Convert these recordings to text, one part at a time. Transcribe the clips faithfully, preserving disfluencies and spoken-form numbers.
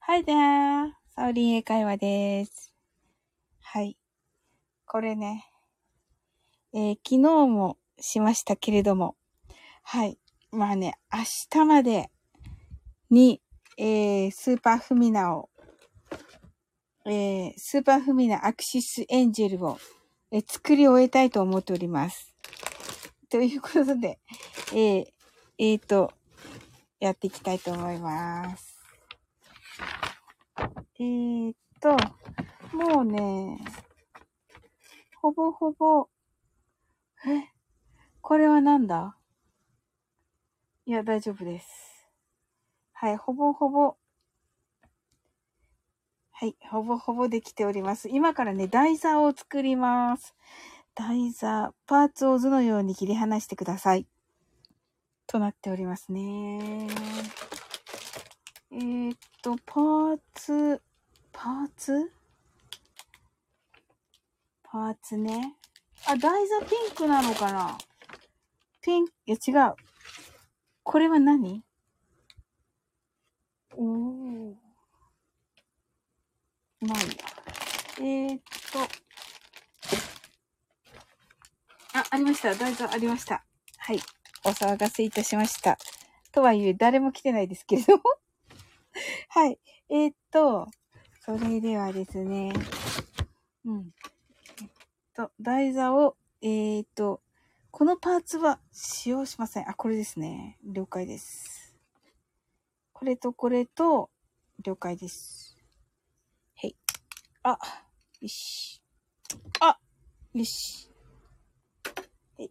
Hi there! サオリン英会話です。はい。これね、えー、昨日もしましたけれども、はい。まあね、明日までに、えー、スーパーフミナを、えー、スーパーフミナアクシスエンジェルを、えー、作り終えたいと思っております。ということで、えー、えーと、やっていきたいと思います。えーと、もうね、ほぼほぼ、え、これはなんだ？いや、大丈夫です。はい、ほぼほぼ、はい、ほぼほぼできております。今からね、台座を作ります。台座、パーツを図のように切り離してください。となっておりますね。えーっと、パーツ、パーツパーツね。あ、台座ピンクなのかな？ピンク、いや違う。これは何？おー。まあいいや。えーっと、あ、ありました。台座ありました。はい。お騒がせいたしました。とはいえ、誰も来てないですけれども。はい。えーっと、それではですね。うん。えっと、台座を、えーっと、このパーツは使用しません。あ、これですね。了解です。これとこれと、了解です。はい。あ、よし。あ、よし。はい。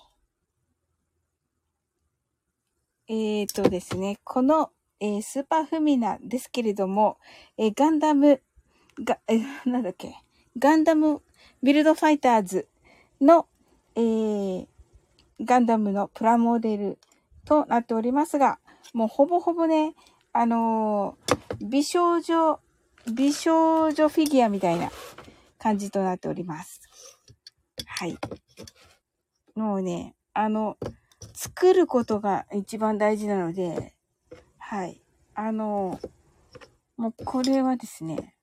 えーっとですね。この、えー、スーパーフミナですけれども、えー、ガンダム、が、えー、なんだっけ。ガンダムビルドファイターズの、えー、ガンダムのプラモデルとなっておりますが、もうほぼほぼね、あのー、美少女、美少女フィギュアみたいな感じとなっております。はい。もうね、あの、作ることが一番大事なので、はい。あのー、もうこれはですね、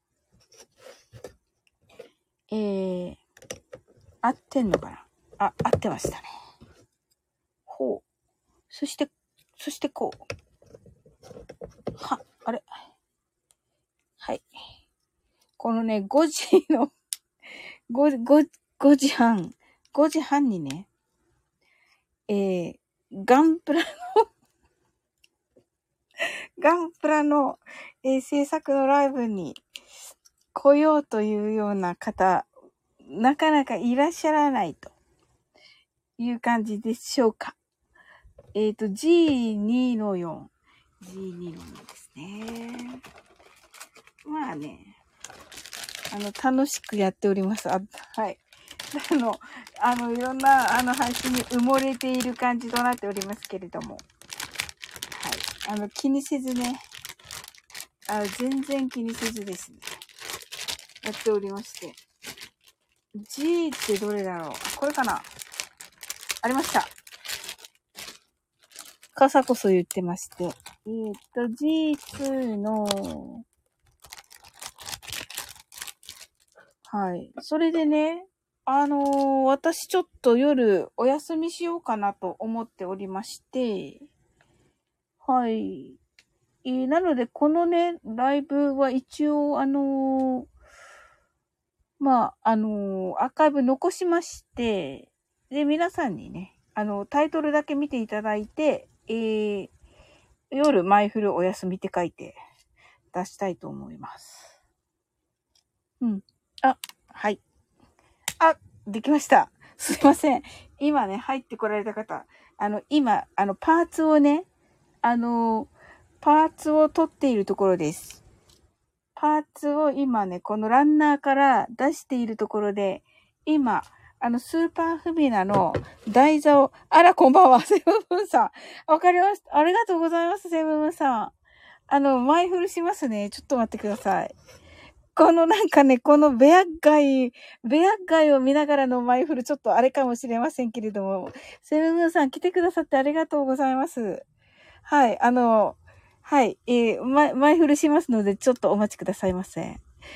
えー、合ってんのかな？あ、合ってましたね。ほう。そして、そしてこう。は、あれ。はい。このね、ごじの、ご、ご、ごじはん、ごじはんにね、えー、ガンプラのガンプラの、えー、制作のライブに来ようというような方、なかなかいらっしゃらないという感じでしょうか。えっと、ジーに のよん。ジーに のよんですね。まあね、あの、楽しくやっております。あ、はい。あの、あの、いろんな、あの、配信に埋もれている感じとなっておりますけれども。はい。あの、気にせずね、あ、全然気にせずですね、やっておりまして。G ってどれだろう？あ、これかな？ありました。傘こそ言ってまして。えー、っと、ジーツー の、はい。それでね、あのー、私ちょっと夜お休みしようかなと思っておりまして、はい。えー、なので、このね、ライブは一応、あのー、まあ、あのー、アーカイブ残しまして、で、皆さんにね、あの、タイトルだけ見ていただいて、えー、夜、マイフルお休みって書いて出したいと思います。うん。あ、はい。あ、できました。すいません。今ね、入ってこられた方、あの、今、あの、パーツをね、あの、パーツを取っているところです。パーツを今ね、このランナーから出しているところで、今、あの、スーパーフミナの台座を、あら、こんばんは、セブブンさん。わかりました。ありがとうございます、セブブンさん。あの、前振りしますね。ちょっと待ってください。このなんかね、このベア街、ベア街を見ながらのマイフル、ちょっとあれかもしれませんけれども、セブブンさん来てくださってありがとうございます。はい、あの、 はい。えー、ま、前振りしますので、ちょっとお待ちくださいませ。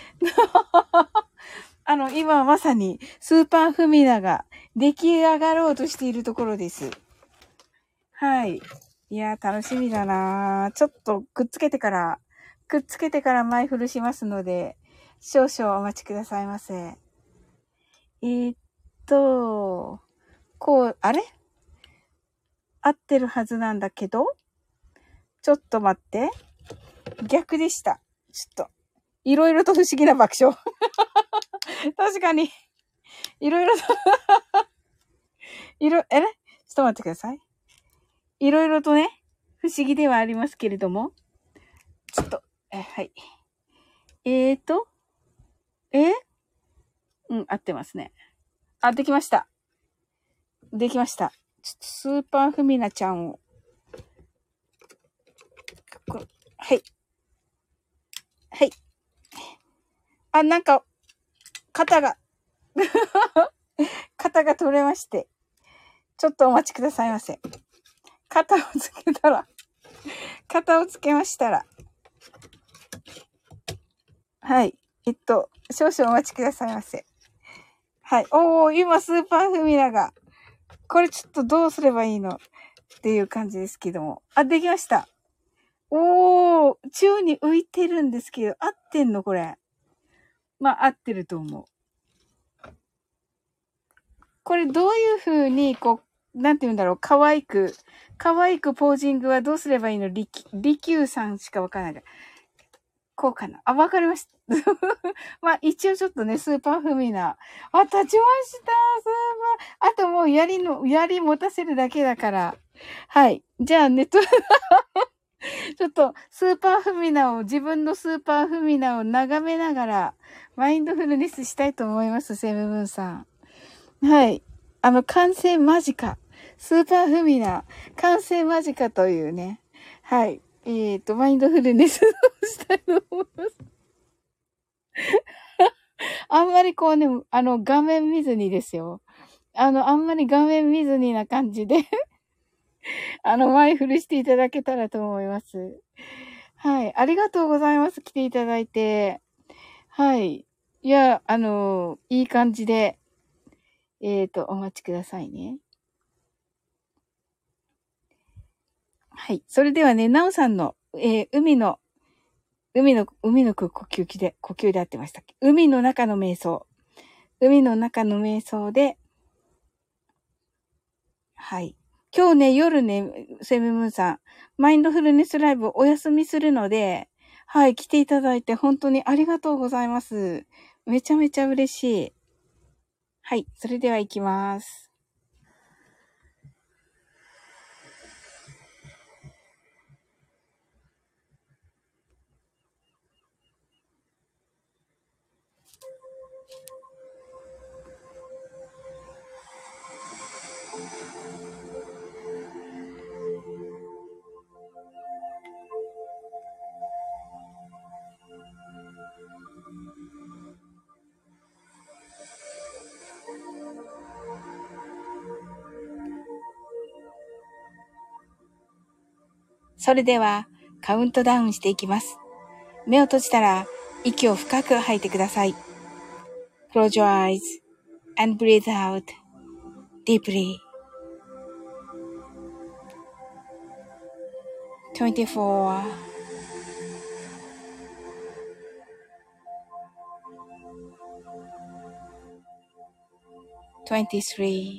あの、今まさに、スーパーフミナが出来上がろうとしているところです。はい。いやー、楽しみだなー。ちょっとくっつけてから、くっつけてから前振りしますので、少々お待ちくださいませ。えー、っと、こう、あれ合ってるはずなんだけど、ちょっと待って。逆でした。ちょっと、いろいろと不思議な爆笑。確かに、いろいろといろ、えれちょっと待ってください。いろいろとね、不思議ではありますけれども、ちょっと、え、はい。えーと、えうん、合ってますね。あ、できました。できました。ちょっとスーパーフミナちゃんを、はい。はい。あ、なんか、肩が肩が取れまして、ちょっとお待ちくださいませ。肩をつけたら、肩をつけましたら、はい。えっと、少々お待ちくださいませ。はい。おー、今スーパーフミナが、これちょっとどうすればいいのっていう感じですけども。あ、できました。おー、宙に浮いてるんですけど、合ってんのこれ。まあ、合ってると思う。これどういう風に、こう、なんて言うんだろう、可愛く、可愛くポージングはどうすればいいのりき、りきゅうさんしかわからない。こうかな。あ、わかりました。まあ、一応ちょっとね、スーパーフミナ。あ、立ちました。スーパー。あともう槍の、槍持たせるだけだから。はい。じゃあ、ネット、ちょっと、スーパーフミナを、自分のスーパーフミナを眺めながら、マインドフルネスしたいと思います、セムブンさん。はい。あの、完成間近。スーパーフミナ、完成間近というね。はい。えっと、マインドフルネスをしたいと思います。あんまりこうね、あの、画面見ずにですよ。あの、あんまり画面見ずにな感じであの、前振りしていただけたらと思います。はい。ありがとうございます。来ていただいて。はい。いや、あの、いい感じで、えっと、お待ちくださいね。はい。それではね、なおさんの、えー海の、海の、海の呼吸で、呼吸で合ってましたっけ？海の中の瞑想。海の中の瞑想で、はい。今日ね、夜ね、セブンムーンさん、マインドフルネスライブお休みするので、はい、来ていただいて本当にありがとうございます。めちゃめちゃ嬉しい。はい、それでは行きます。それでは、カウントダウンしていきます。目を閉じたら、息を深く吐いてください。Close your eyes and breathe out deeply. twenty-four, twenty-three,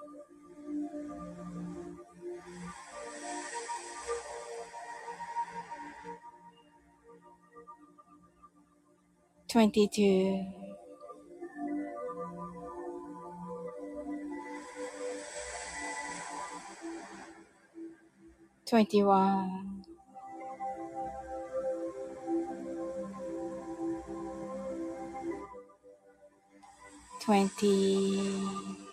twenty-two, twenty-one, twenty,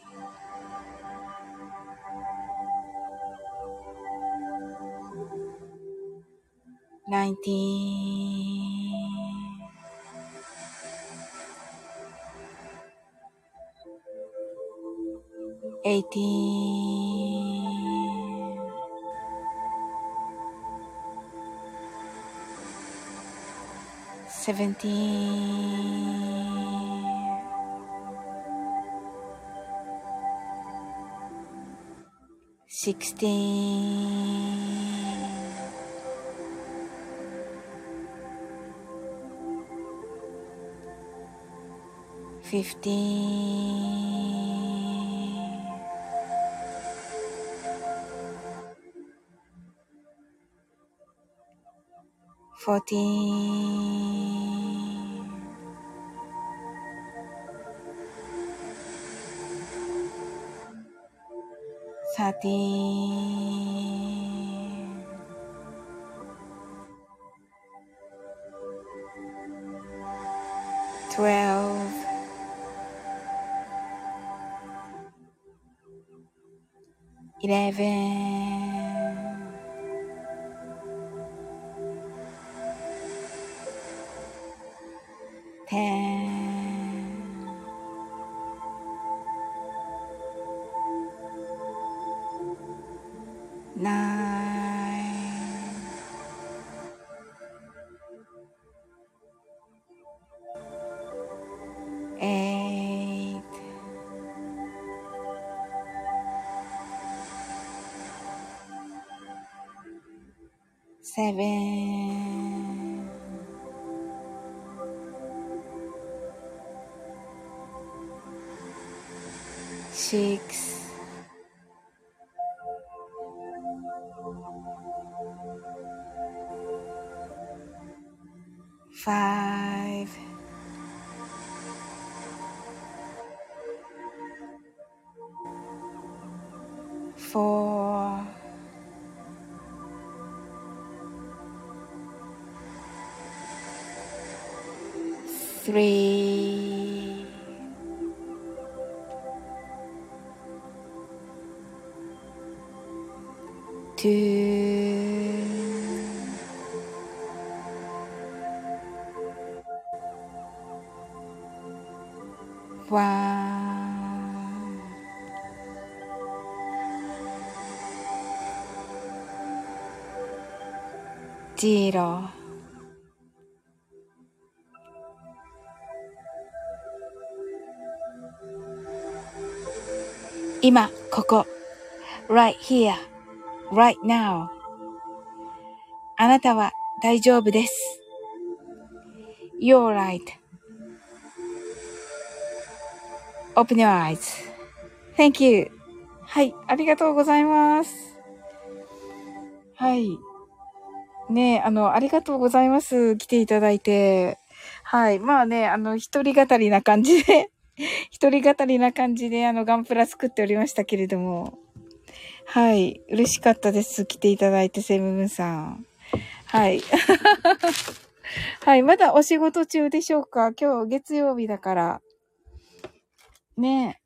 nineteen, eighteen, seventeen, sixteen, fifteen, fourteen, thirteen, twelve, eleven, ten, nine, eight, seven, six, five, four, three, two, one, zero。今、ここ。right here, right now. あなたは大丈夫です。You're right. Open your eyes. Thank you. はい、ありがとうございます。はい。ねえ、あの、ありがとうございます。来ていただいて。はい。まあね、あの、一人語りな感じで、一人語りな感じで、あの、ガンプラ作っておりましたけれども。はい。嬉しかったです。来ていただいて、セムムーンさん。はい。はい。まだお仕事中でしょうか？今日月曜日だから。ねえ。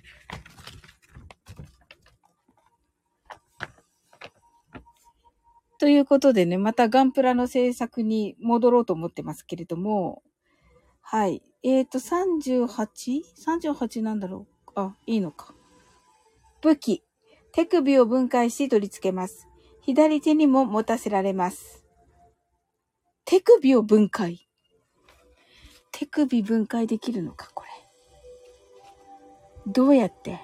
ということでね、またガンプラの制作に戻ろうと思ってますけれども。はい。えーと、さんじゅうはち?さんじゅうはち なんだろう。あ、いいのか。武器。手首を分解し取り付けます。左手にも持たせられます。手首を分解。手首分解できるのか、これ。どうやって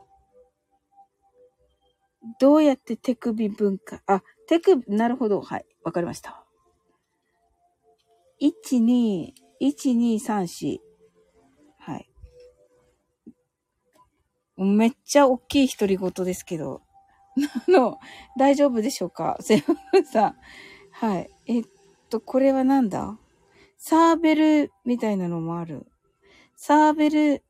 どうやって手首分解、あ、手首、なるほど。はい。わかりました。いち、に、いち、に、さん、よん。はい。めっちゃ大きい独り言ですけど。あの、大丈夫でしょうか？セブンさん。はい。えっと、これはなんだ？サーベルみたいなのもある。サーベル、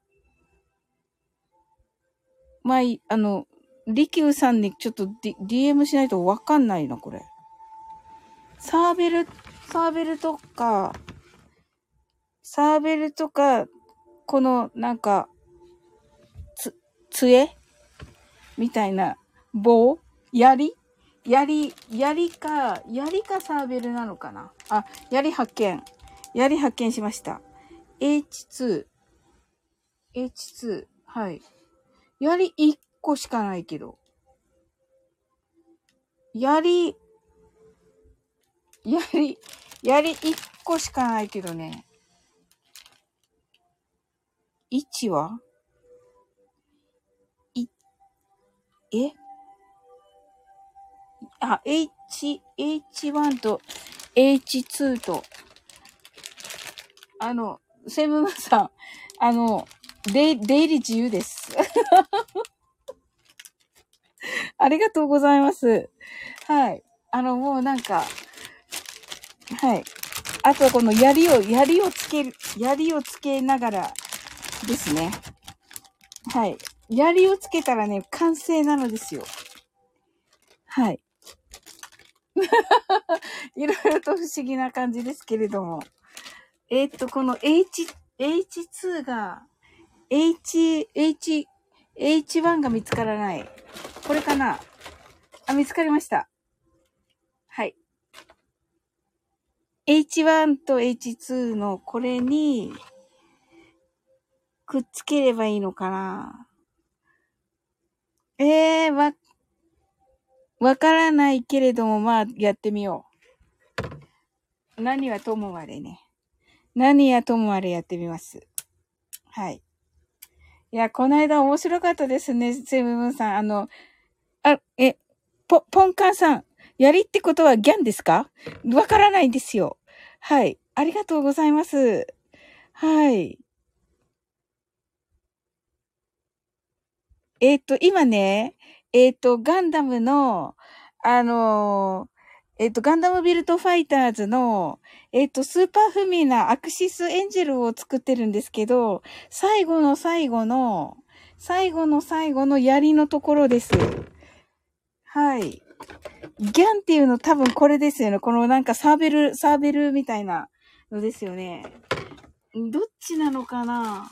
まあ、あの、リキューさんにちょっと ディーエム しないとわかんないの、これ。サーベル、サーベルとか、サーベルとか、この、なんか、つ、杖みたいな棒槍槍、槍か、槍かサーベルなのかなあ、槍発見。槍発見しました。エイチツー。エイチツー。はい。槍いっこしかないけど。槍、槍、槍いっ個しかないけどね。いちはいえあ、H、エイチワン と エイチツー と、あの、セブンさん、あの、出、出入り自由です。ありがとうございます。はい。あの、もうなんか、はい。あとはこの槍を、槍をつける、槍をつけながらですね。はい。槍をつけたらね、完成なのですよ。はい。いろいろと不思議な感じですけれども。えー、っと、この H、エイチツー が、H、H、エイチワン が見つからない。これかなあ、見つかりました。はい。エイチワン と エイチツー のこれにくっつければいいのかなえー、わ、わからないけれども、まあ、やってみよう。何はともあれね。何はともあれやってみます。はい。いや、この間面白かったですね、セブンさん。あの、あ、え、ポ、ポンカンさん。やりってことはギャンですか？わからないんですよ。はい。ありがとうございます。はい。えっと、今ね、えっと、ガンダムの、あのーえっと、ガンダムビルトファイターズの、えっと、スーパーフミなアクシスエンジェルを作ってるんですけど、最後の最後の、最後の最後の槍のところです。はい。ギャンっていうの多分これですよね。このなんかサーベル、サーベルみたいなのですよね。どっちなのかな？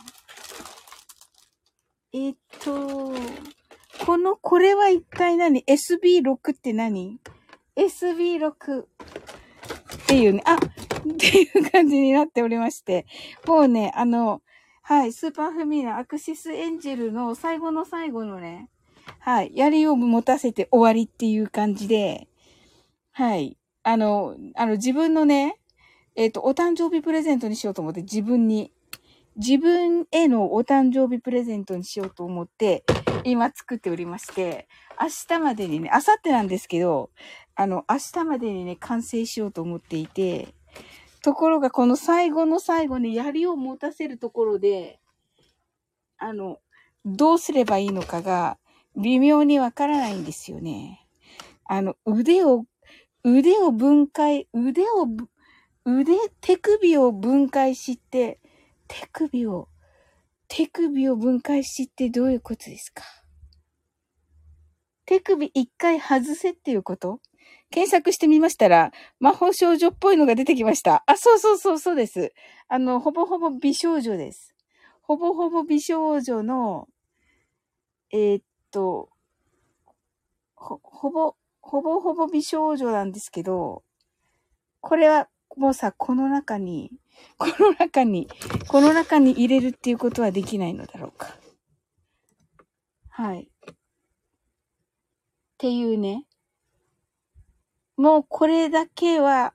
えっと、この、これは一体何？ エスビーシックス って何？ エスビーシックス っていうね、あ、っていう感じになっておりまして、もうね、あの、はい、スーパーフミーナアクシスエンジェルの最後の最後のね、はい、槍を持たせて終わりっていう感じで、はい、あの、あの自分のね、えっと、お誕生日プレゼントにしようと思って自分に、自分へのお誕生日プレゼントにしようと思って、今作っておりまして、明日までにね、明後日なんですけど、あの、明日までにね、完成しようと思っていて、ところがこの最後の最後に槍を持たせるところで、あの、どうすればいいのかが微妙にわからないんですよね。あの、腕を、腕を分解、腕を、腕、手首を分解して、手首を、手首を分解しってどういうことですか？手首一回外せっていうこと？検索してみましたら、魔法少女っぽいのが出てきました。あ、そうそうそうそうです。あの、ほぼほぼ美少女です。ほぼほぼ美少女の、えーっと、ほ、ほぼ、ほぼほぼ美少女なんですけど、これはもうさ、この中に、この中に、この中に入れるっていうことはできないのだろうか。はい。っていうね。もうこれだけは、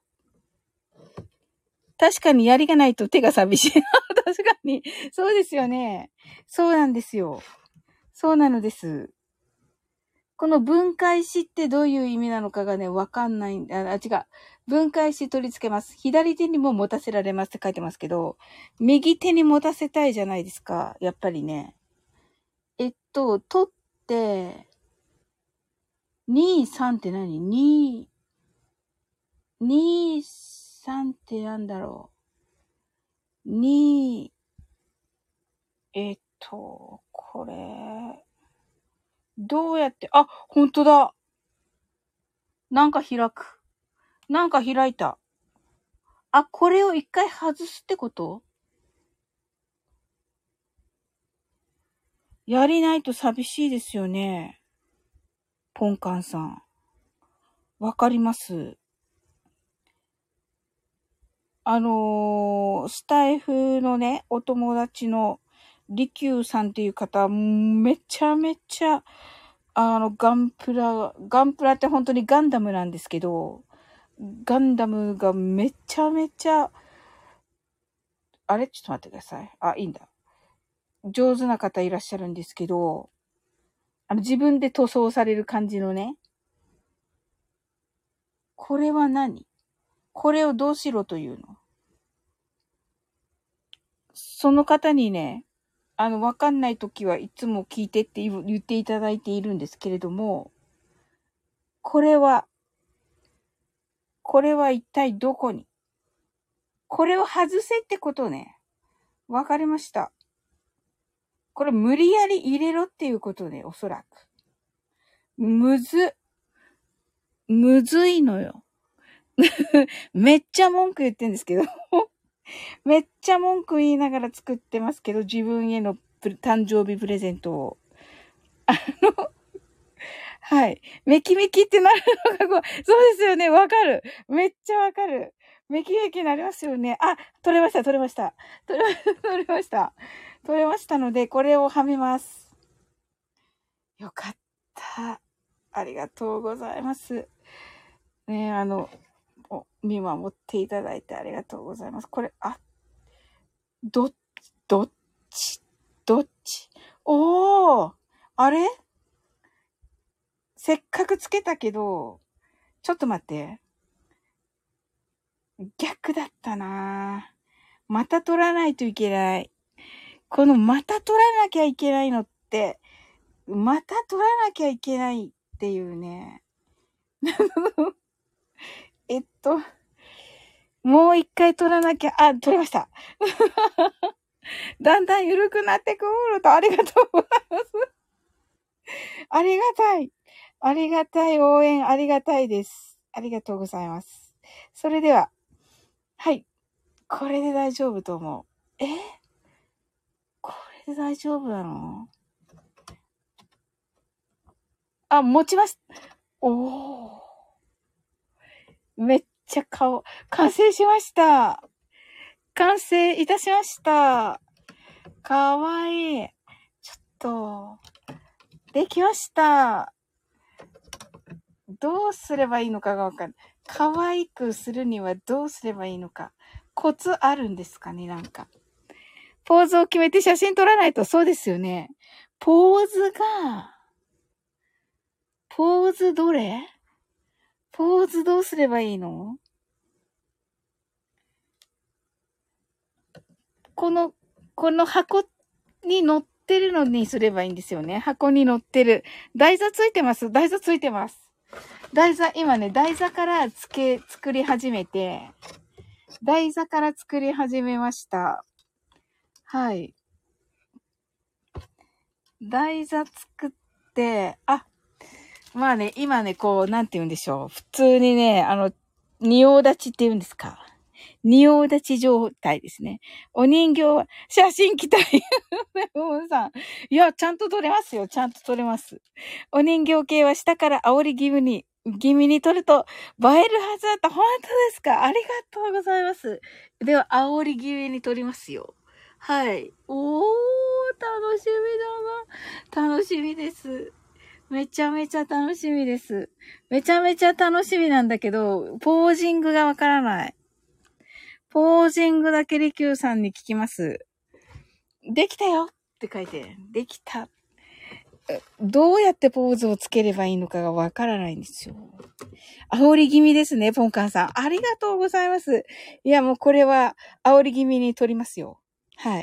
確かに槍がないと手が寂しい。確かに。そうですよね。そうなんですよ。そうなのです。この分解しってどういう意味なのかがね、わかんないんだ。あ、違う。分解し取り付けます。左手にも持たせられますって書いてますけど、右手に持たせたいじゃないですか。やっぱりね。えっと、取って、に、さんって何？ に、に、さんってなんだろう。に、えっと、これ、どうやって、あ、ほんとだ。なんか開く。なんか開いた。あ、これを一回外すってこと？やりないと寂しいですよね。ポンカンさん。わかります。あのー、スタイフのね、お友達のリキューさんっていう方、めちゃめちゃ、あの、ガンプラ、ガンプラって本当にガンダムなんですけど、ガンダムがめちゃめちゃあれちょっと待ってください。あ、いいんだ。上手な方いらっしゃるんですけど、あの、自分で塗装される感じのね。これは何？これをどうしろというの？その方にね、あの、わかんないときはいつも聞いてって言っていただいているんですけれども、これは、これは一体どこに？これを外せってことね。わかりました。これ無理やり入れろっていうことね、おそらく。むず、むずいのよ。めっちゃ文句言ってんですけど。めっちゃ文句言いながら作ってますけど、自分への誕生日プレゼントを。あの、はい。メキメキってなるのがこう、そうですよね。わかる。めっちゃわかる。メキメキになりますよね。あ、取れました、取れました。取れました、取れました。取れましたので、これをはめます。よかった。ありがとうございます。ねえ、あの、見守っていただいてありがとうございます。これ、あ、ど、どっちどっちおーあれせっかくつけたけど、ちょっと待って。逆だったなぁ。また取らないといけない。このまた取らなきゃいけないのって、また取らなきゃいけないっていうね。えっと、もう一回取らなきゃ、あ、取れました。だんだん緩くなってくるとありがとうございます。ありがたい。ありがたい応援、ありがたいです。ありがとうございます。それでは、はい。これで大丈夫と思う。え？これで大丈夫なの？あ、持ちます。おー。めっちゃ顔、完成しました。完成いたしました。かわいい。ちょっと、できました。どうすればいいのかがわかんない。可愛くするにはどうすればいいのか。コツあるんですかね、なんか。ポーズを決めて写真撮らないと、そうですよね。ポーズが、ポーズどれ？ポーズどうすればいいの？この、この箱に載ってるのにすればいいんですよね。箱に載ってる。台座ついてます。台座ついてます。台座、今ね、台座からつけ、作り始めて、台座から作り始めました。はい。台座作って、あ、まあね、今ね、こう、なんて言うんでしょう。普通にね、あの、仁王立ちって言うんですか。仁王立ち状態ですね。お人形は、写真来たい。もうさん。いや、ちゃんと撮れますよ。ちゃんと撮れます。お人形系は下から煽り気味に、気味に撮ると映えるはずだった。本当ですか？ありがとうございます。では、煽り気味に撮りますよ。はい。おー、楽しみだな。楽しみです。めちゃめちゃ楽しみです。めちゃめちゃ楽しみなんだけど、ポージングがわからない。ポージングだけリキューさんに聞きます。できたよって書いて、できた。どうやってポーズをつければいいのかがわからないんですよ。煽り気味ですね、ポンカンさん。ありがとうございます。いや、もうこれは煽り気味に撮りますよ。はい。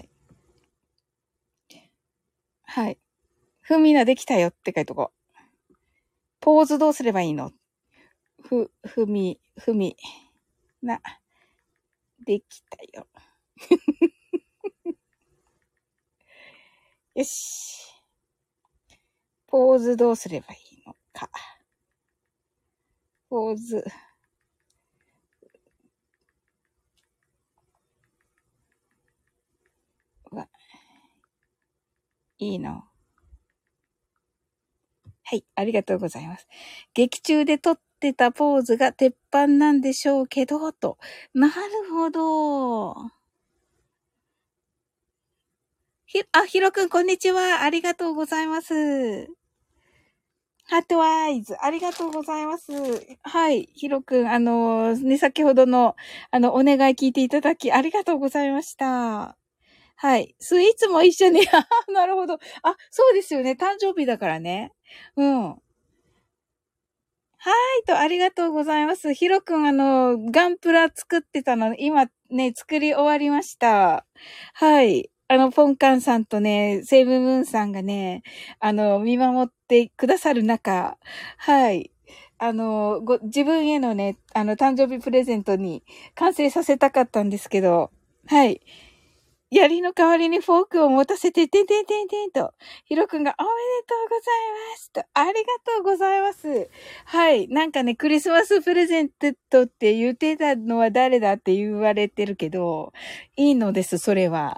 はい。ふみなできたよって書いとこう。ポーズどうすればいいの？ふ、ふみ、ふみ、な、できたよ。よし。ポーズどうすればいいのか。ポーズ。は、いいの。はい、ありがとうございます。劇中で撮ってたポーズが鉄板なんでしょうけど、と。なるほど。ひ、あ、ひろくん、こんにちは。ありがとうございます。 ハートアイズ、ありがとうございます。はい。ヒロくん、あのね、先ほどの、あの、お願い聞いていただき、ありがとうございました。はい。スイーツも一緒に、なるほど。あ、そうですよね。誕生日だからね。うん。はいと、ありがとうございます。ヒロくん、あの、ガンプラ作ってたの、今ね、作り終わりました。はい。あの、ポンカンさんとね、セイムムーンさんがね、あの、見守ってくださる中、はい。あの、ご、自分へのね、あの、誕生日プレゼントに完成させたかったんですけど、はい。槍の代わりにフォークを持たせて、てんてんてんてんと、ヒロくんがおめでとうございますと、ありがとうございます。はい。なんかね、クリスマスプレゼントって言ってたのは誰だって言われてるけど、いいのです、それは。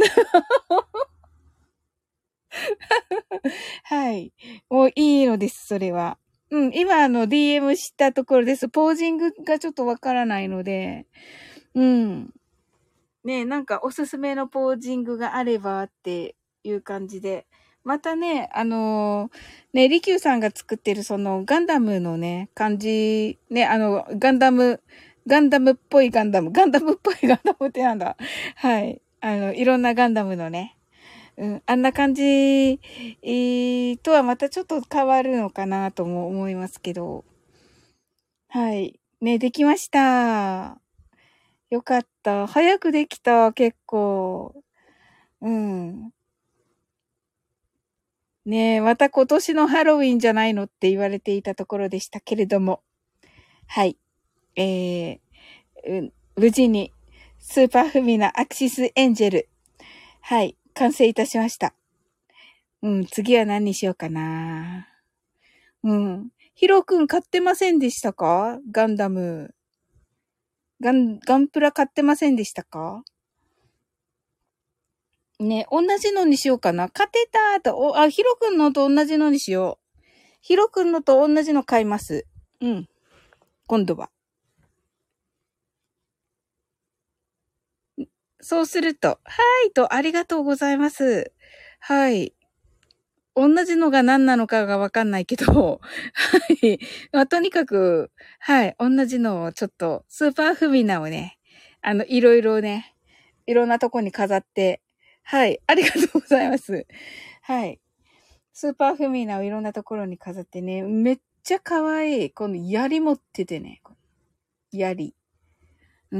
はい。もういいのです、それは。うん、今あの ディーエム したところです。ポージングがちょっとわからないので、うん。ねえ、なんかおすすめのポージングがあればっていう感じで。またね、あのーね、リキューさんが作ってるそのガンダムのね、感じ、ね、あの、ガンダム、ガンダムっぽいガンダム、ガンダムっぽいガンダムってなんだ。はい。あの、いろんなガンダムのね、うん、あんな感じ、えーとはまたちょっと変わるのかなとも思いますけど。はい。ね、できました。よかった。早くできた、結構。うん。ねえ、また今年のハロウィンじゃないのって言われていたところでしたけれども。はい。えー、うん無事にスーパーフミナアクシスエンジェル。はい。完成いたしました。うん。次は何にしようかな。うん。ヒロくん買ってませんでしたか？ガンダム。ガン、ガンプラ買ってませんでしたか？ね、同じのにしようかな。勝てたーと、お、あ、ヒロくんのと同じのにしよう。ヒロくんのと同じの買います。うん。今度は。そうすると、はいと、ありがとうございます。はい。同じのが何なのかがわかんないけど、はい。まあ、とにかく、はい。同じのをちょっと、スーパーフミナをね、あの、いろいろね、いろんなとこに飾って、はい。ありがとうございます。はい。スーパーフミナをいろんなところに飾ってね、めっちゃ可愛い。この槍持っててね、槍。うん。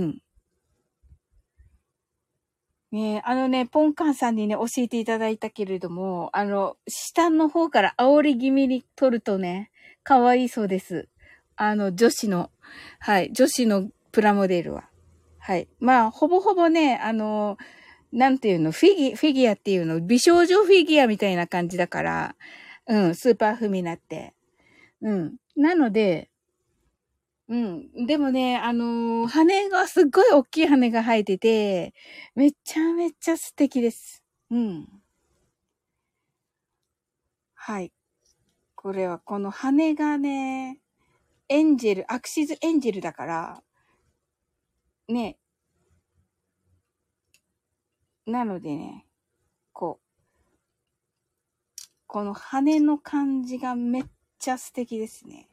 ねえ、あのね、ポンカンさんにね、教えていただいたけれども、あの、下の方から煽り気味に撮るとね、可愛いそうです。あの、女子の、はい、女子のプラモデルは。はい。まあ、ほぼほぼね、あの、なんていうの、フィギュ、フィギュアっていうの、美少女フィギュアみたいな感じだから、うん、スーパーフミナって。うん。なので、うん。でもね、あのー羽がすっごい大きい羽が生えてて、めちゃめちゃ素敵です。うん。はい。これはこの羽がね、エンジェル、アクシズエンジェルだから、ね、なのでね、こう、この羽の感じがめっちゃ素敵ですね。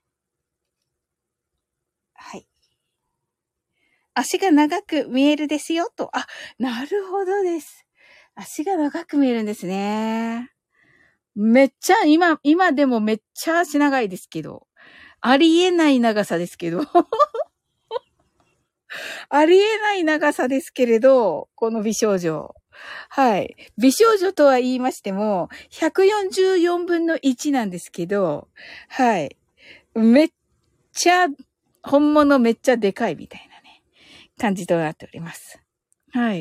はい。足が長く見えるですよ、と。あ、なるほどです。足が長く見えるんですね。めっちゃ、今、今でもめっちゃ足長いですけど。ありえない長さですけど。ありえない長さですけれど、この美少女。はい。美少女とは言いましても、ひゃくよんじゅうよんぶんのいちなんですけど、はい。めっちゃ、本物めっちゃでかいみたいなね、感じとなっております。はい。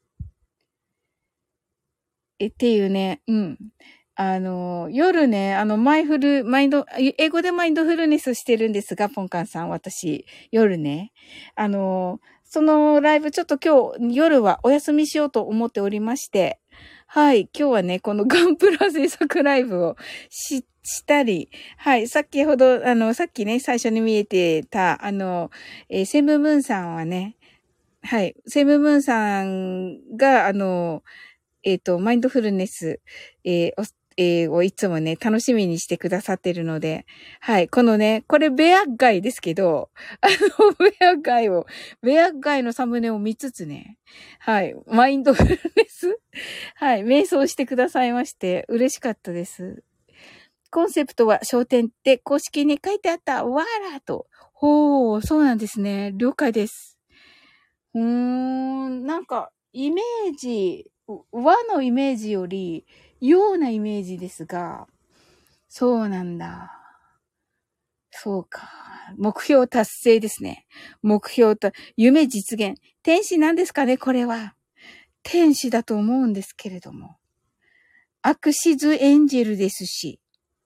え、っていうね、うん。あの、夜ね、あの、マイフル、マインド、英語でマインドフルネスしてるんですが、ポンカンさん、私、夜ね。あの、そのライブちょっと今日、夜はお休みしようと思っておりまして、はい、今日はね、このガンプラ制作ライブをし、したり、はい、先ほど、あの、さっきね、最初に見えてた、あの、えーセムムーンさんはね、はい、セムムーンさんが、あの、えっと、マインドフルネス、えーえー、をいつもね、楽しみにしてくださってるので、はい。このね、これベアガイですけど、あの、ベアガイを、ベアガイのサムネを見つつね、はい。マインドフルネスはい。瞑想してくださいまして、嬉しかったです。コンセプトは焦点って公式に書いてあったわーらと。ほー、そうなんですね。了解です。うーん、なんか、イメージ、和のイメージより、ようなイメージですが、そうなんだ。そうか。目標達成ですね。目標と、夢実現。天使なんですかね、これは。天使だと思うんですけれども。アクシズエンジェルですし。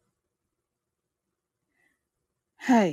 はい。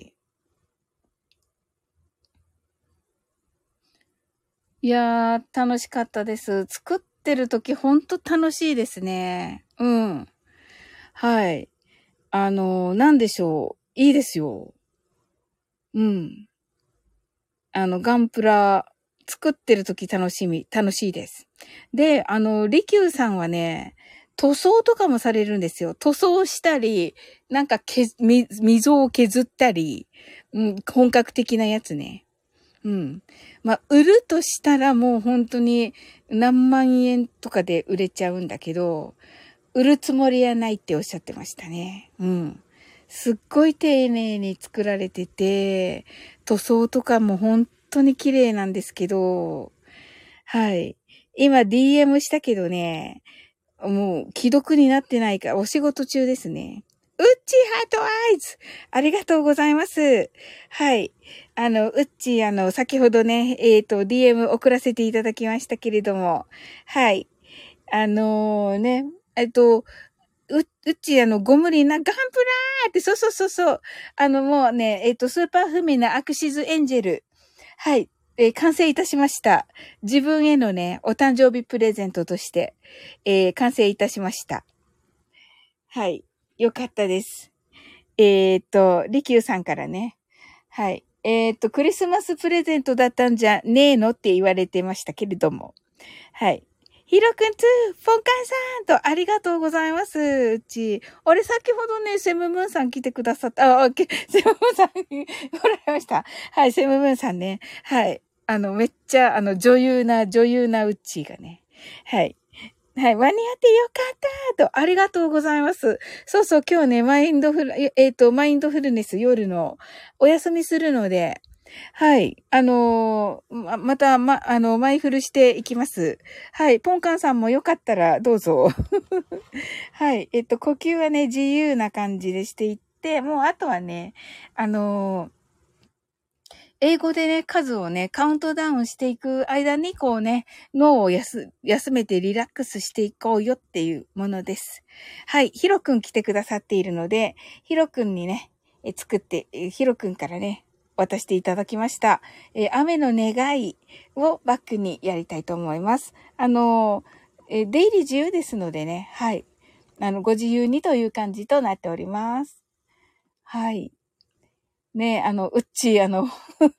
いやー、楽しかったです。作ってる時ほんと楽しいですね。うん。はい。あのー、なんでしょう。いいですよ。うん。あの、ガンプラ、作ってる時楽しみ、楽しいです。で、あの、リキューさんはね、塗装とかもされるんですよ。塗装したり、なんかけ、み、溝を削ったり、うん、本格的なやつね。うん。まあ、売るとしたらもう本当に何万円とかで売れちゃうんだけど、売るつもりはないっておっしゃってましたね。うん。すっごい丁寧に作られてて、塗装とかも本当に綺麗なんですけど、はい。今 ディーエム したけどね、もう既読になってないからお仕事中ですね。うっちーハートアイズありがとうございます。はい。あの、うっちー、あの、先ほどね、えっと、ディーエム 送らせていただきましたけれども、はい。あのー、ね、えっと、う、うっち、あの、ご無理な、ガンプラーって、そうそうそうそう。あの、もうね、えっと、スーパーフミなアクシズエンジェル。はい。えー完成いたしました。自分へのね、お誕生日プレゼントとして、えー完成いたしました。はい。よかったです。えーっと、リキューさんからね。はい。えーっと、クリスマスプレゼントだったんじゃねえのって言われてましたけれども。はい。ヒロくんつー、ポンカンさんとありがとうございます。うち。あれ、先ほどね、セムムーンさん来てくださった。あ、けセムムーンさんにもらいました。はい、セムムーンさんね。はい。あの、めっちゃ、あの、女優な、女優なうっちーがね。はい。はい。間に合ってよかったと、ありがとうございます。そうそう、今日ね、マインドフル、えっと、マインドフルネス夜のお休みするので、はい。あのーま、また、ま、あの、マイフルしていきます。はい。ポンカンさんもよかったらどうぞ。はい。えっと、呼吸はね、自由な感じでしていって、もうあとはね、あのー英語でね、数をね、カウントダウンしていく間に、こうね、脳を休、休めてリラックスしていこうよっていうものです。はい。ヒロくん来てくださっているので、ヒロくんにね、え作って、えヒロくんからね、渡していただきました。えー雨の願いをバックにやりたいと思います。あのー、えー出入り自由ですのでね、はい。あの、ご自由にという感じとなっております。はい。ね、あの、うっちー、あの、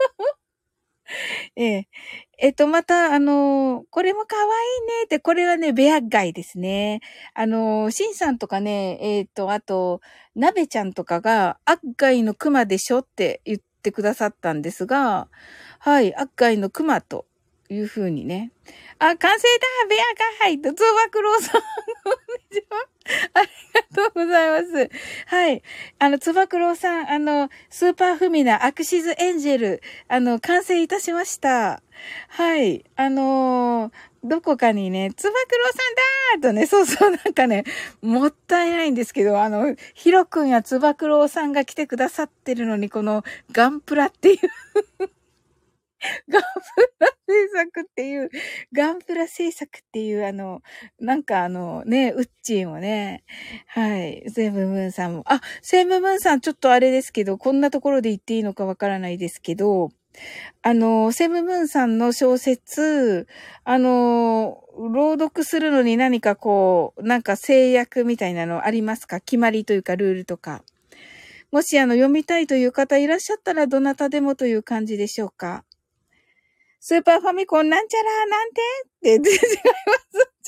ええ。えっと、また、あの、これも可愛いねって、これはね、ベアガイですね。あの、シンさんとかね、えっと、あと、ナベちゃんとかが、アッガイのクマでしょって言ってくださったんですが、はい、アッガイのクマというふうにね。あ、完成だベアガイと、つば九郎さん、こんにちは。ありがとうございます。はい。あの、つば九郎さん、あの、スーパーフミナアクシズエンジェル、あの、完成いたしました。はい。あのーどこかにね、つば九郎さんだーとね、そうそう、なんかね、もったいないんですけど、あの、ひろくんやつば九郎さんが来てくださってるのに、このガンプラっていうガンプラ制作っていう、ガンプラ制作っていう、あの、なんかあのね、ウッチーもね、はい、セームムーンさんも、あ、セームムーンさんちょっとあれですけど、こんなところで言っていいのかわからないですけど、あの、セムムーンさんの小説、あの、朗読するのに何かこう、なんか制約みたいなのありますか？決まりというかルールとか。もしあの、読みたいという方いらっしゃったらどなたでもという感じでしょうか？スーパーファミコンなんちゃらなんてって、違います。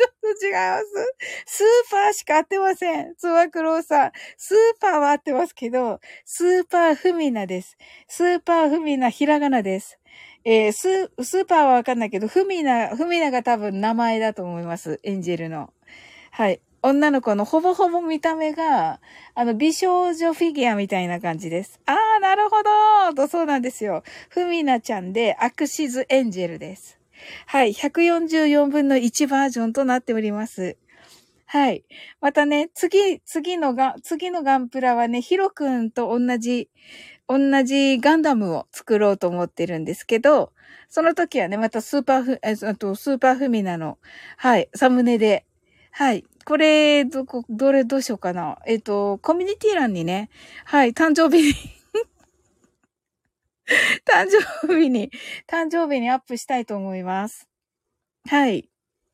ちょっと違います。スーパーしか合ってません。つば九郎さん。スーパーは合ってますけど、スーパーフミナです。スーパーフミナ、ひらがなです。えー、ス、スーパーはわかんないけど、フミナ、フミナが多分名前だと思います。エンジェルの。はい。女の子のほぼほぼ見た目が、あの、美少女フィギュアみたいな感じです。あー、なるほどと、そうなんですよ。フミナちゃんで、アクシズエンジェルです。はい。ひゃくよんじゅうよんぶんのいちバージョンとなっております。はい。またね、次、次のが、次のガンプラはね、ヒロくんと同じ、同じガンダムを作ろうと思ってるんですけど、その時はね、またスーパーフ、えあと、スーパーフミナの、はい、サムネで、はい。これ、どこ、どれ、どうしようかな。えっと、コミュニティ欄にね、はい、誕生日に誕生日に、誕生日にアップしたいと思います。はい。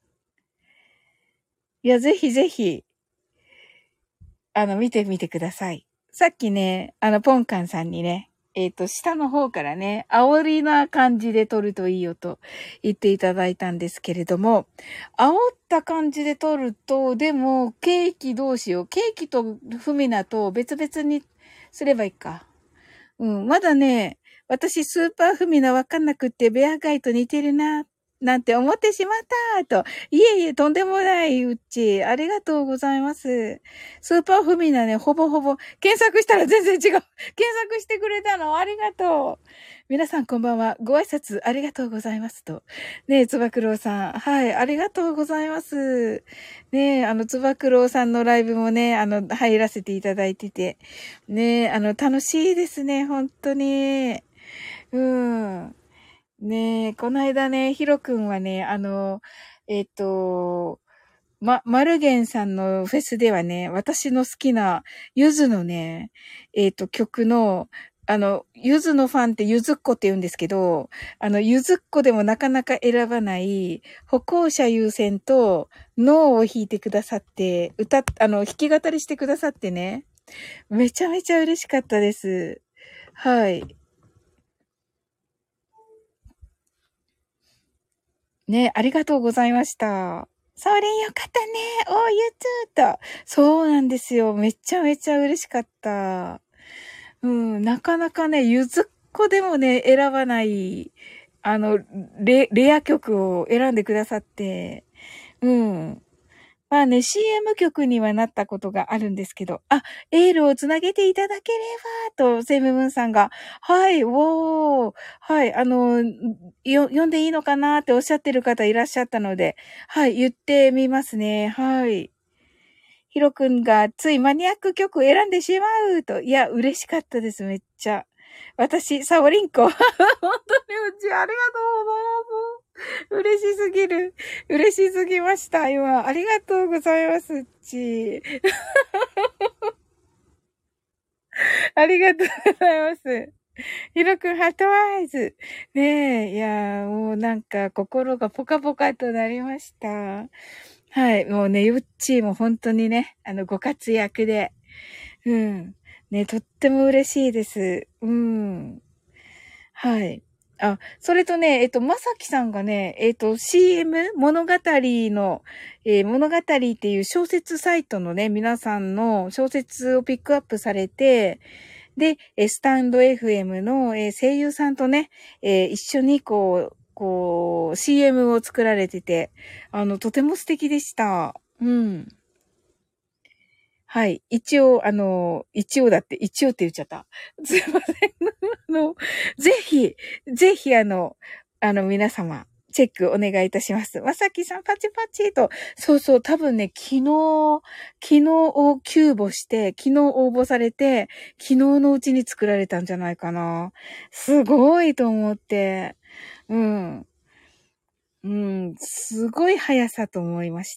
いや、ぜひぜひ、あの、見てみてください。さっきね、あの、ポンカンさんにね、えっと、下の方からね、煽りな感じで撮るといいよと言っていただいたんですけれども、煽った感じで撮ると、でも、ケーキどうしよう。ケーキとフミナと別々にすればいいか。うん、まだね、私スーパーフミナわかんなくってベアガイと似てるな、なんて思ってしまったと。いえいえ、とんでもない、うっち。ありがとうございます。スーパーフミナね、ほぼほぼ、検索したら全然違う。検索してくれたの、ありがとう。皆さんこんばんは。ご挨拶ありがとうございますと。ねえ、つば九郎さん。はい、ありがとうございます。ねえ、あの、つば九郎さんのライブもね、あの、入らせていただいてて。ねえ、あの、楽しいですね、本当に。うん。ねえ、この間ね、ヒロ君はね、あの、えっと、ま、マルゲンさんのフェスではね、私の好きなゆずのね、えっと、曲の、あの、ゆずのファンってゆずっこって言うんですけど、あの、ゆずっこでもなかなか選ばない、歩行者優先と、ノーを弾いてくださって、歌っ、あの、弾き語りしてくださってね、めちゃめちゃ嬉しかったです。はい。ね、ありがとうございました。それよかったね。おー、ゆつーと。そうなんですよ。めちゃめちゃ嬉しかった。うん、なかなかね、ゆずっこでもね、選ばない、あの、レ、レア曲を選んでくださって、うん。まあね、シーエム 曲にはなったことがあるんですけど、あ、エールをつなげていただければ、と、セムムーンさんが、はい、おー、はい、あの、よ、読んでいいのかなっておっしゃってる方いらっしゃったので、はい、言ってみますね。はい。ヒロ君がついマニアック曲を選んでしまうと、いや、嬉しかったです、めっちゃ。私、サオリンコ。本当にうち、ありがとうございます。嬉しすぎる。嬉しすぎました、今。ありがとうございます、うち。ありがとうございます。ひろくん、ハートワイズ。ねえ、いやー、もうなんか心がポカポカとなりました。はい、もうね、ゆっちーも本当にね、あの、ご活躍で。うん。ね、とっても嬉しいです。うん。はい。あ、それとね、えっと、まさきさんがね、えっと、シーエム 物語の、えー物語っていう小説サイトのね、皆さんの小説をピックアップされて、で、えスタンド エフエム の、えー声優さんとね、えー一緒にこう、こう、シーエム を作られてて、あの、とても素敵でした。うん。はい。一応、あの、一応だって、一応って言っちゃった。すいません。あの、ぜひ、ぜひ、あの、あの、皆様、チェックお願いいたします。まさきさん、パチパチと。そうそう、多分ね、昨日、昨日を急募して、昨日応募されて、昨日のうちに作られたんじゃないかな。すごいと思って。うん。うん。すごい速さと思いまして。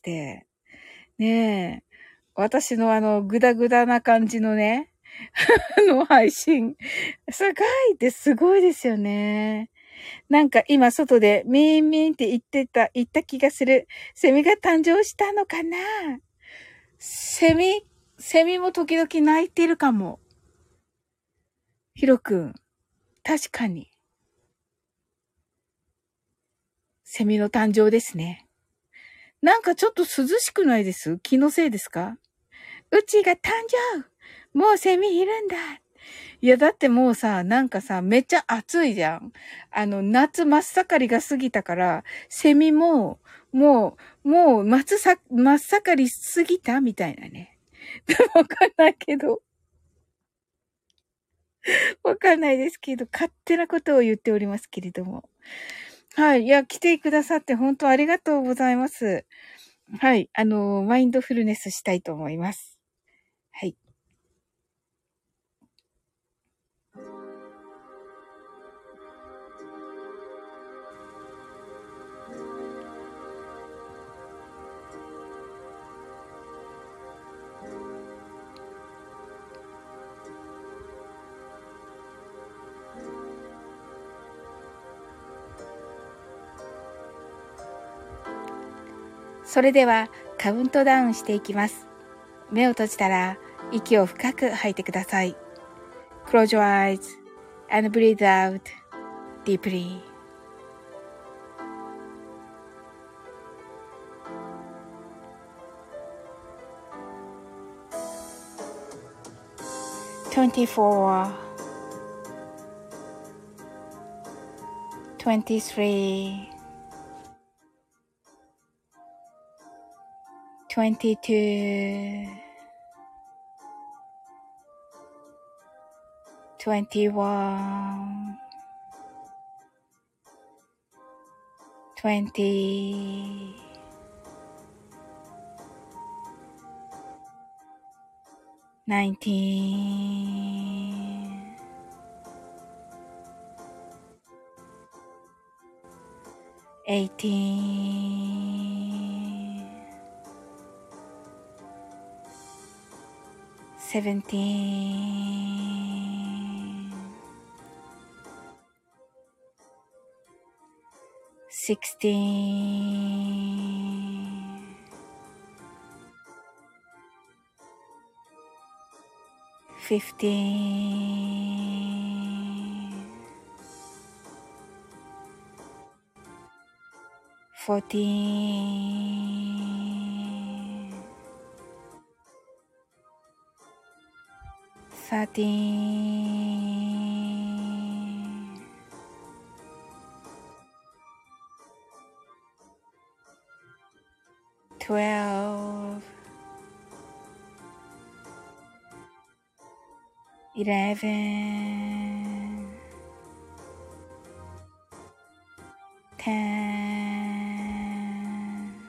ねえ。私のあの、ぐだぐだな感じのね、あの配信。すごいってすごいですよね。なんか今外でミーンミーンって言ってた、言った気がする。セミが誕生したのかな？セミ、セミも時々鳴いてるかも。ヒロくん。確かに。セミの誕生ですね。 なんかちょっと涼しくないです？気のせいですか？うちが誕生！もうセミいるんだ！いや、だってもうさ、なんかさ、めっちゃ暑いじゃん。あの、夏真っ盛りが過ぎたから、セミも、もう、もう、松さ、真っ盛り過ぎたみたいなね。わかんないけど、わかんないですけど、勝手なことを言っておりますけれども。はい。いや、来てくださって本当ありがとうございます。はい。あの、マインドフルネスしたいと思います。はい。それでは、カウントダウンしていきます。目を閉じたら、息を深く吐いてください。Close your eyes and breathe out deeply. twenty-four, twenty-three, twenty-two, twenty-one, twenty, nineteen, eighteen, seventeen, sixteen, fifteen, fourteen, thirteen, twelve, eleven, ten,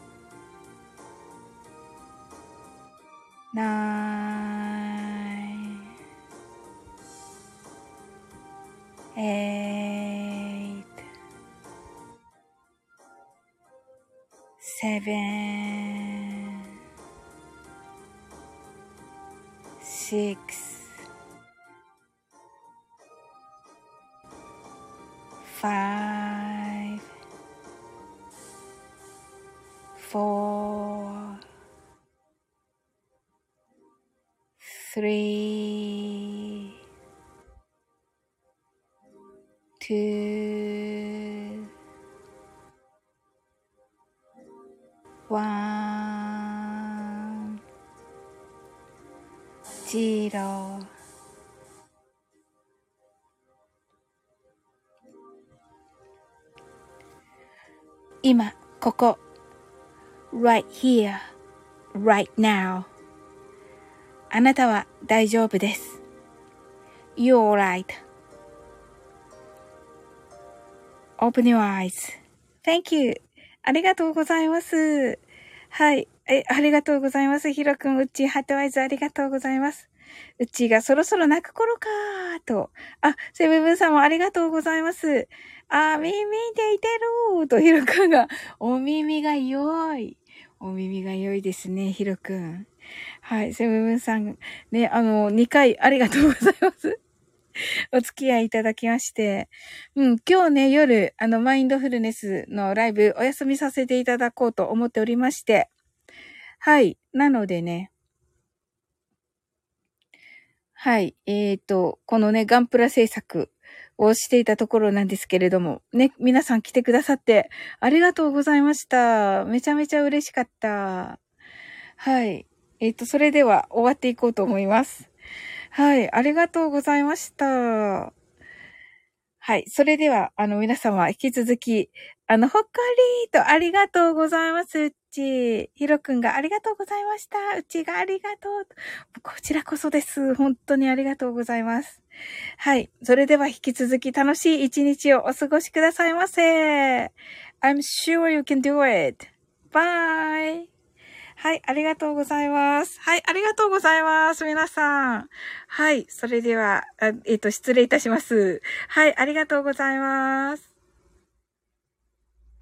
nine, eight, seven, six, five, four, three, two, one, zero. 今、ここ。right here, right now. あなたは大丈夫です。You're alright. Open your eyes. Thank you. ありがとうございます。はい。え、ありがとうございます。ひろくん、うっちー、ハートワイズありがとうございます。うっちーがそろそろ泣く頃かーと。あ、セブブンさんもありがとうございます。あ、耳でいてるーと、ひろくんが、お耳が良い。お耳が良いですね、ひろくん。はい、セブブンさん、ね、あの、にかいありがとうございます。お付き合いいただきまして。うん、今日ね、夜、あの、マインドフルネスのライブお休みさせていただこうと思っておりまして。はい。なのでね。はい。えっと、このね、ガンプラ制作をしていたところなんですけれども、ね、皆さん来てくださってありがとうございました。めちゃめちゃ嬉しかった。はい。えっと、それでは終わっていこうと思います。はい。ありがとうございました。はい。それでは、あの、皆様、引き続き、あの、ほっこりーとありがとうございます。うち、ひろくんがありがとうございました。うちがありがとう。こちらこそです。本当にありがとうございます。はい。それでは引き続き楽しい一日をお過ごしくださいませ。I'm sure you can do it. Bye. はい、ありがとうございます。はい、ありがとうございます。皆さん。はい、それでは、あえっと、失礼いたします。はい、ありがとうございます。